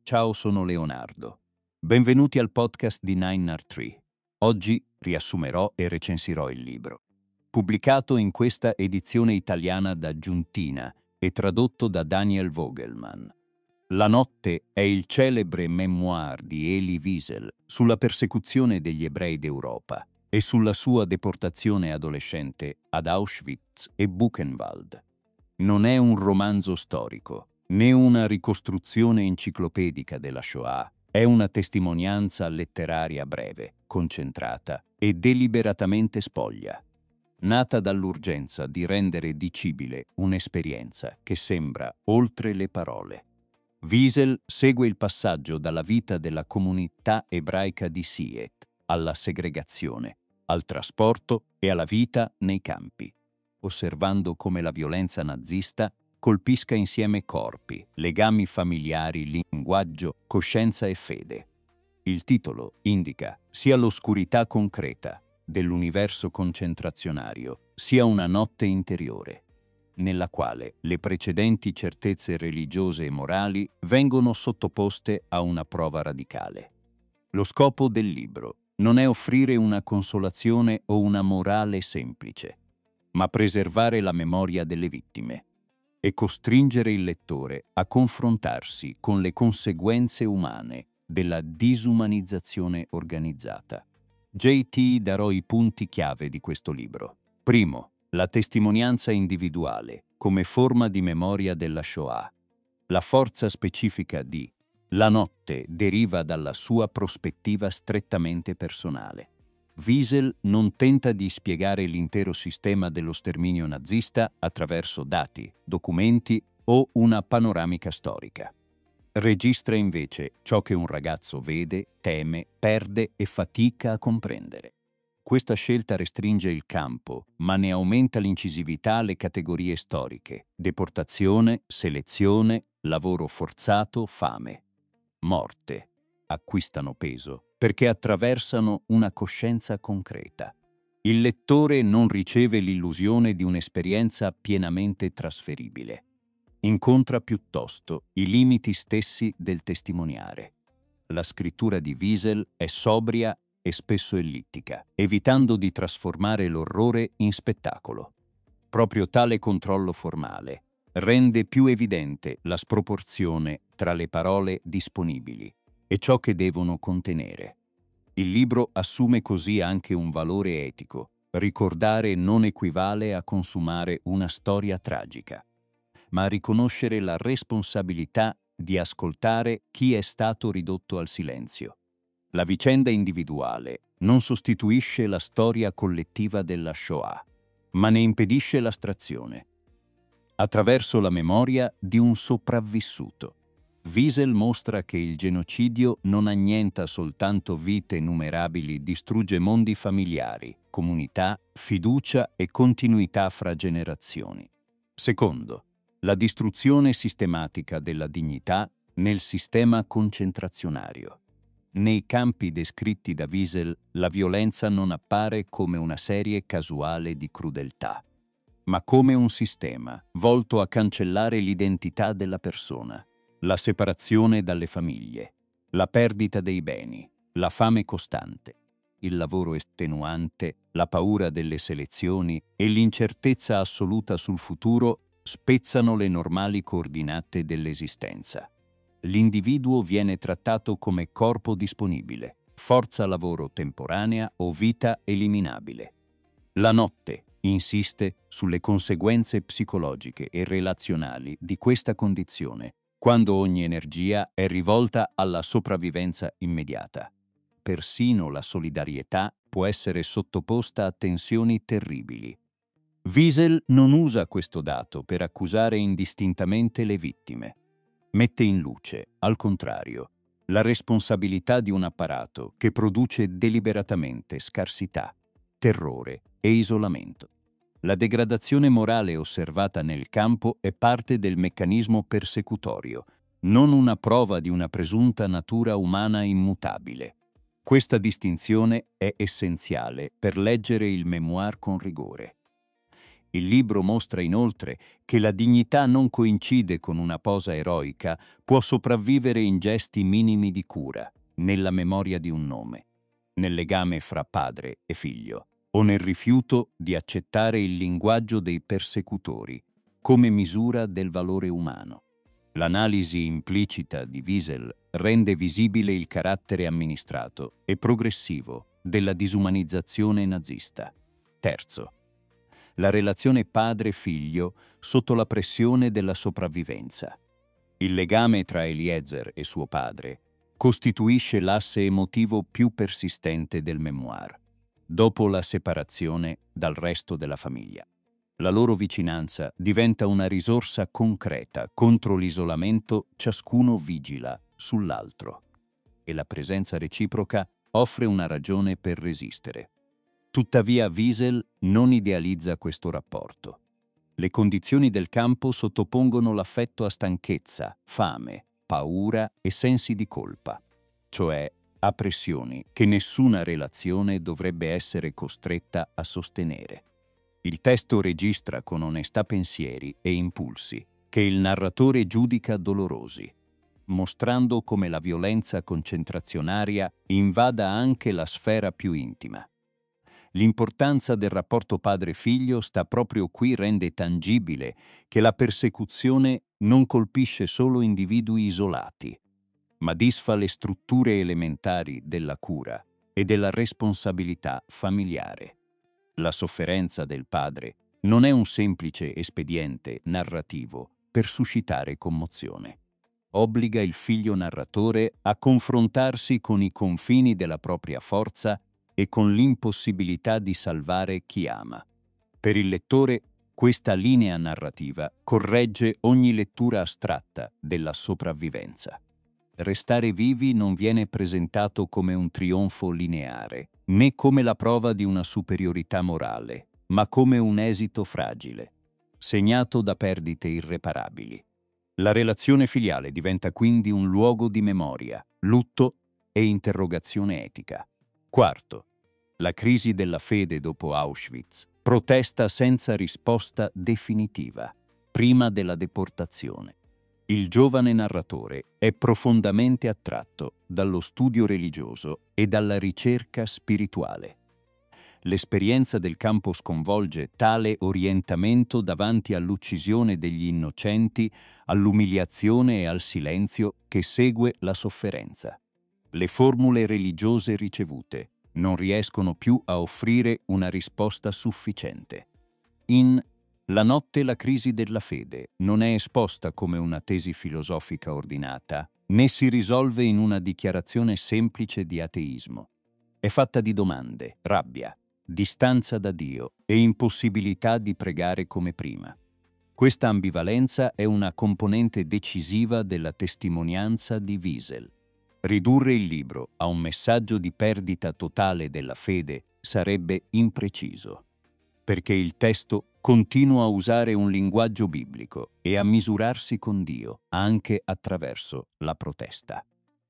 Ciao, sono Leonardo. Benvenuti al podcast di 9R3. Oggi riassumerò e recensirò il libro. Pubblicato in questa edizione italiana da Giuntina e tradotto da Daniel Vogelmann. La notte è il celebre memoir di Elie Wiesel sulla persecuzione degli ebrei d'Europa e sulla sua deportazione adolescente ad Auschwitz e Buchenwald. Non è un romanzo storico, né una ricostruzione enciclopedica della Shoah, è una testimonianza letteraria breve, concentrata e deliberatamente spoglia, nata dall'urgenza di rendere dicibile un'esperienza che sembra oltre le parole. Wiesel segue il passaggio dalla vita della comunità ebraica di Siet alla segregazione, al trasporto e alla vita nei campi, osservando come la violenza nazista colpisca insieme corpi, legami familiari, linguaggio, coscienza e fede. Il titolo indica sia l'oscurità concreta dell'universo concentrazionario, sia una notte interiore, nella quale le precedenti certezze religiose e morali vengono sottoposte a una prova radicale. Lo scopo del libro non è offrire una consolazione o una morale semplice, ma preservare la memoria delle vittime e costringere il lettore a confrontarsi con le conseguenze umane della disumanizzazione organizzata. JT darò i punti chiave di questo libro. Primo, la testimonianza individuale come forma di memoria della Shoah. La forza specifica di La notte deriva dalla sua prospettiva strettamente personale. Wiesel non tenta di spiegare l'intero sistema dello sterminio nazista attraverso dati, documenti o una panoramica storica. Registra invece ciò che un ragazzo vede, teme, perde e fatica a comprendere. Questa scelta restringe il campo, ma ne aumenta l'incisività alle categorie storiche: deportazione, selezione, lavoro forzato, fame, morte. Acquistano peso perché attraversano una coscienza concreta. Il lettore non riceve l'illusione di un'esperienza pienamente trasferibile. Incontra piuttosto i limiti stessi del testimoniare. La scrittura di Wiesel è sobria e spesso ellittica, evitando di trasformare l'orrore in spettacolo. Proprio tale controllo formale rende più evidente la sproporzione tra le parole disponibili e ciò che devono contenere. Il libro assume così anche un valore etico. Ricordare non equivale a consumare una storia tragica, ma a riconoscere la responsabilità di ascoltare chi è stato ridotto al silenzio. La vicenda individuale non sostituisce la storia collettiva della Shoah, ma ne impedisce l'astrazione. Attraverso la memoria di un sopravvissuto, Wiesel mostra che il genocidio non annienta soltanto vite innumerabili, distrugge mondi familiari, comunità, fiducia e continuità fra generazioni. Secondo, la distruzione sistematica della dignità nel sistema concentrazionario. Nei campi descritti da Wiesel, la violenza non appare come una serie casuale di crudeltà, ma come un sistema volto a cancellare l'identità della persona. La separazione dalle famiglie, la perdita dei beni, la fame costante, il lavoro estenuante, la paura delle selezioni e l'incertezza assoluta sul futuro spezzano le normali coordinate dell'esistenza. L'individuo viene trattato come corpo disponibile, forza lavoro temporanea o vita eliminabile. La notte insiste sulle conseguenze psicologiche e relazionali di questa condizione, quando ogni energia è rivolta alla sopravvivenza immediata. Persino la solidarietà può essere sottoposta a tensioni terribili. Wiesel non usa questo dato per accusare indistintamente le vittime. Mette in luce, al contrario, la responsabilità di un apparato che produce deliberatamente scarsità, terrore e isolamento. La degradazione morale osservata nel campo è parte del meccanismo persecutorio, non una prova di una presunta natura umana immutabile. Questa distinzione è essenziale per leggere il memoir con rigore. Il libro mostra inoltre che la dignità non coincide con una posa eroica, può sopravvivere in gesti minimi di cura, nella memoria di un nome, nel legame fra padre e figlio, o nel rifiuto di accettare il linguaggio dei persecutori come misura del valore umano. L'analisi implicita di Wiesel rende visibile il carattere amministrato e progressivo della disumanizzazione nazista. Terzo, la relazione padre-figlio sotto la pressione della sopravvivenza. Il legame tra Eliezer e suo padre costituisce l'asse emotivo più persistente del memoir, dopo la separazione dal resto della famiglia. La loro vicinanza diventa una risorsa concreta contro l'isolamento, ciascuno vigila sull'altro, e la presenza reciproca offre una ragione per resistere. Tuttavia Wiesel non idealizza questo rapporto. Le condizioni del campo sottopongono l'affetto a stanchezza, fame, paura e sensi di colpa, cioè a pressioni che nessuna relazione dovrebbe essere costretta a sostenere. Il testo registra con onestà pensieri e impulsi che il narratore giudica dolorosi, mostrando come la violenza concentrazionaria invada anche la sfera più intima. L'importanza del rapporto padre-figlio sta proprio qui, rende tangibile che la persecuzione non colpisce solo individui isolati, ma disfa le strutture elementari della cura e della responsabilità familiare. La sofferenza del padre non è un semplice espediente narrativo per suscitare commozione. Obbliga il figlio narratore a confrontarsi con i confini della propria forza e con l'impossibilità di salvare chi ama. Per il lettore, questa linea narrativa corregge ogni lettura astratta della sopravvivenza. Restare vivi non viene presentato come un trionfo lineare, né come la prova di una superiorità morale, ma come un esito fragile, segnato da perdite irreparabili. La relazione filiale diventa quindi un luogo di memoria, lutto e interrogazione etica. Quarto, la crisi della fede dopo Auschwitz, protesta senza risposta definitiva, prima della deportazione. Il giovane narratore è profondamente attratto dallo studio religioso e dalla ricerca spirituale. L'esperienza del campo sconvolge tale orientamento davanti all'uccisione degli innocenti, all'umiliazione e al silenzio che segue la sofferenza. Le formule religiose ricevute non riescono più a offrire una risposta sufficiente. In La notte la crisi della fede non è esposta come una tesi filosofica ordinata, né si risolve in una dichiarazione semplice di ateismo. È fatta di domande, rabbia, distanza da Dio e impossibilità di pregare come prima. Questa ambivalenza è una componente decisiva della testimonianza di Wiesel. Ridurre il libro a un messaggio di perdita totale della fede sarebbe impreciso, perché il testo continua a usare un linguaggio biblico e a misurarsi con Dio anche attraverso la protesta.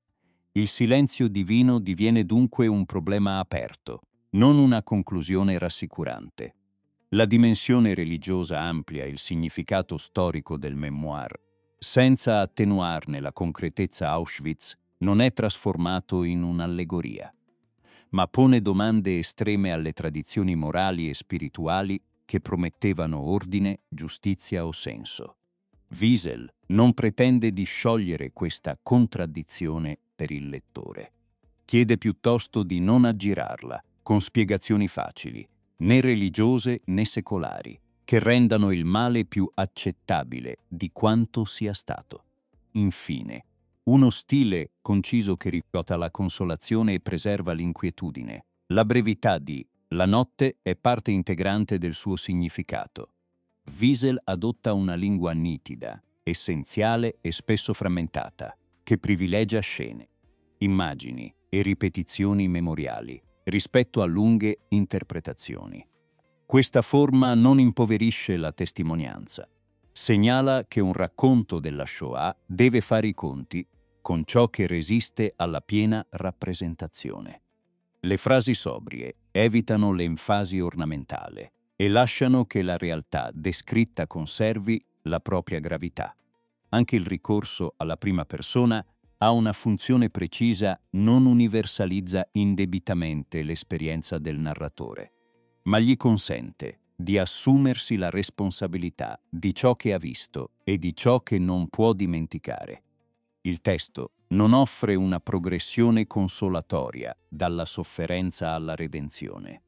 Il silenzio divino diviene dunque un problema aperto, non una conclusione rassicurante. La dimensione religiosa amplia il significato storico del memoir, senza attenuarne la concretezza. Auschwitz non è trasformato in un'allegoria, ma pone domande estreme alle tradizioni morali e spirituali che promettevano ordine, giustizia o senso. Wiesel non pretende di sciogliere questa contraddizione per il lettore. Chiede piuttosto di non aggirarla con spiegazioni facili, né religiose né secolari, che rendano il male più accettabile di quanto sia stato. Infine, uno stile conciso che rifiuta la consolazione e preserva l'inquietudine. La brevità di La notte è parte integrante del suo significato. Wiesel adotta una lingua nitida, essenziale e spesso frammentata, che privilegia scene, immagini e ripetizioni memoriali rispetto a lunghe interpretazioni. Questa forma non impoverisce la testimonianza. Segnala che un racconto della Shoah deve fare i conti con ciò che resiste alla piena rappresentazione. Le frasi sobrie evitano l'enfasi ornamentale e lasciano che la realtà descritta conservi la propria gravità. Anche il ricorso alla prima persona ha una funzione precisa, non universalizza indebitamente l'esperienza del narratore, ma gli consente di assumersi la responsabilità di ciò che ha visto e di ciò che non può dimenticare. Il testo non offre una progressione consolatoria dalla sofferenza alla redenzione.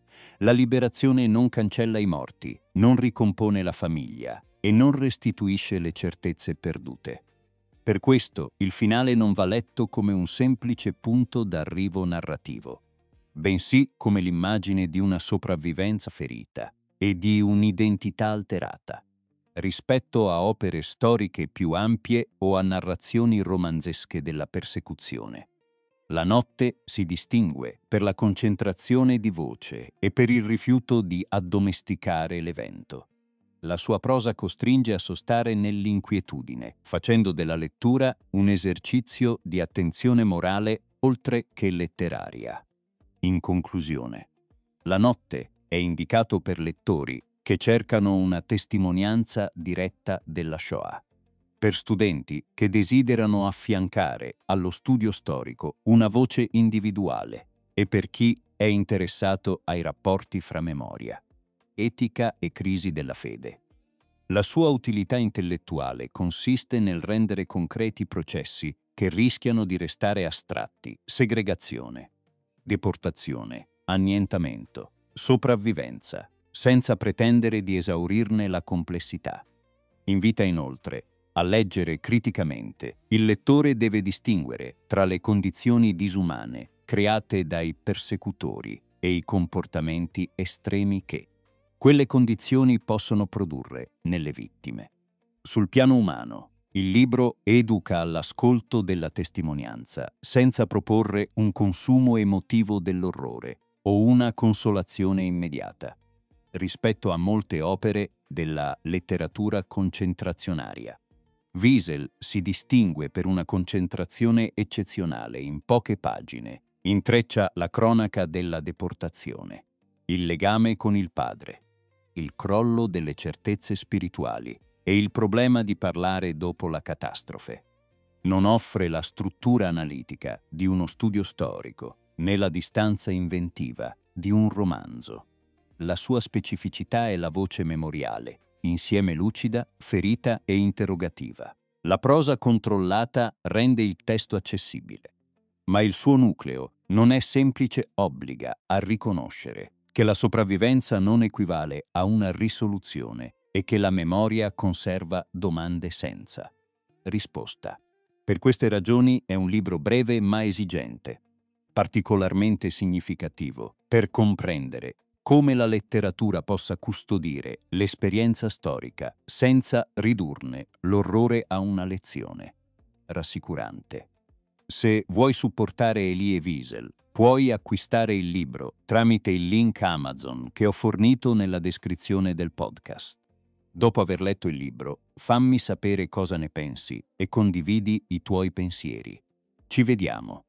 La liberazione non cancella i morti, non ricompone la famiglia e non restituisce le certezze perdute. Per questo il finale non va letto come un semplice punto d'arrivo narrativo, bensì come l'immagine di una sopravvivenza ferita e di un'identità alterata, rispetto a opere storiche più ampie o a narrazioni romanzesche della persecuzione. La notte si distingue per la concentrazione di voce e per il rifiuto di addomesticare l'evento. La sua prosa costringe a sostare nell'inquietudine, facendo della lettura un esercizio di attenzione morale oltre che letteraria. In conclusione, La notte è indicato per lettori che cercano una testimonianza diretta della Shoah, per studenti che desiderano affiancare allo studio storico una voce individuale e per chi è interessato ai rapporti fra memoria, etica e crisi della fede. La sua utilità intellettuale consiste nel rendere concreti processi che rischiano di restare astratti: segregazione, deportazione, annientamento, sopravvivenza, senza pretendere di esaurirne la complessità. Invita inoltre a leggere criticamente. Il lettore deve distinguere tra le condizioni disumane create dai persecutori e i comportamenti estremi che quelle condizioni possono produrre nelle vittime. Sul piano umano, il libro educa all'ascolto della testimonianza, senza proporre un consumo emotivo dell'orrore o una consolazione immediata, rispetto a molte opere della letteratura concentrazionaria. Wiesel si distingue per una concentrazione eccezionale in poche pagine. Intreccia la cronaca della deportazione, il legame con il padre, il crollo delle certezze spirituali e il problema di parlare dopo la catastrofe. Non offre la struttura analitica di uno studio storico, né la distanza inventiva di un romanzo. La sua specificità è la voce memoriale, insieme lucida, ferita e interrogativa. La prosa controllata rende il testo accessibile, ma il suo nucleo non è semplice, obbliga a riconoscere che la sopravvivenza non equivale a una risoluzione e che la memoria conserva domande senza risposta. Per queste ragioni è un libro breve ma esigente, particolarmente significativo per comprendere come la letteratura possa custodire l'esperienza storica senza ridurne l'orrore a una lezione rassicurante. Se vuoi supportare Elie Wiesel, puoi acquistare il libro tramite il link Amazon che ho fornito nella descrizione del podcast. Dopo aver letto il libro, fammi sapere cosa ne pensi e condividi i tuoi pensieri. Ci vediamo.